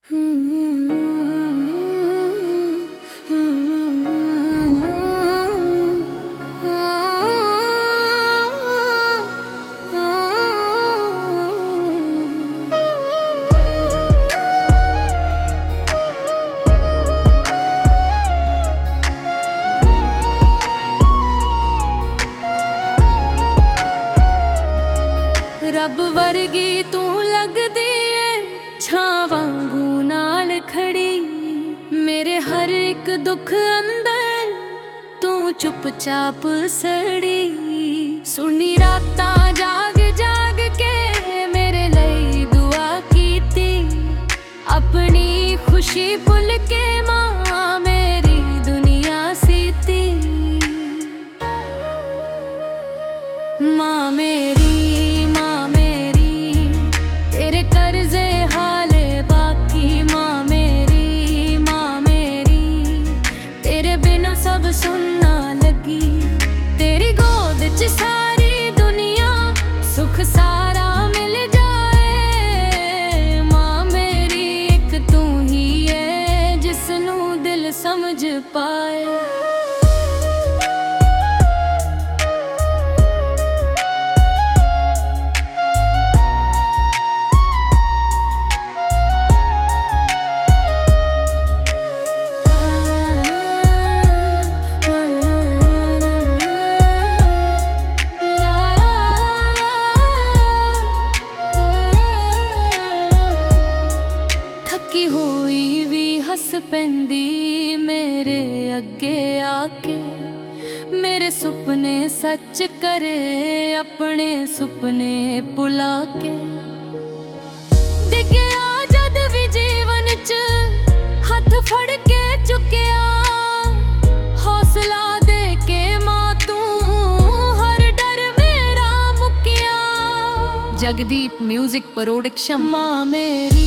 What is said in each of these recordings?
रब वर्गी तू लगदी है छां वांगू नाल खड़ी। मेरे हर एक दुख अंदर तू चुपचाप सड़ी। सुनी रातां जाग जाग के मेरे लिए दुआ कीती। अपनी खुशी भुल के मां मेरी दुनिया सीती। मां मेरी कर्जे हाले बाकी। मां मेरी तेरे बिना सब सुनना लगी। तेरी गोद च सारी दुनिया सुख सारा मिल जाए। मां मेरी एक तू ही है जिसनू दिल समझ पाए। होई भी हस पैंदी मेरे अगे आके। मेरे सुपने सच करे अपने सुपने भुला के। डिगया जद भी जीवन च हथ फड़ के चुकिया। हौसला दे के मां तू हर डर मेरा मुकिया। Jagdeep music production. मां मेरी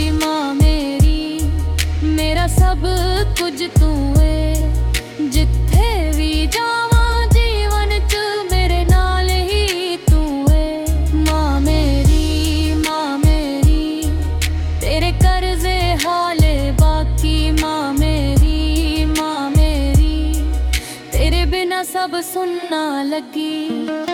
मेरा सब कुछ तू है। जिथे भी जावां जीवन च मेरे नाल ही तू है। मां मेरी तेरे कर्जे हाले बाकी। मां मेरी तेरे बिना सब सुनना लगी।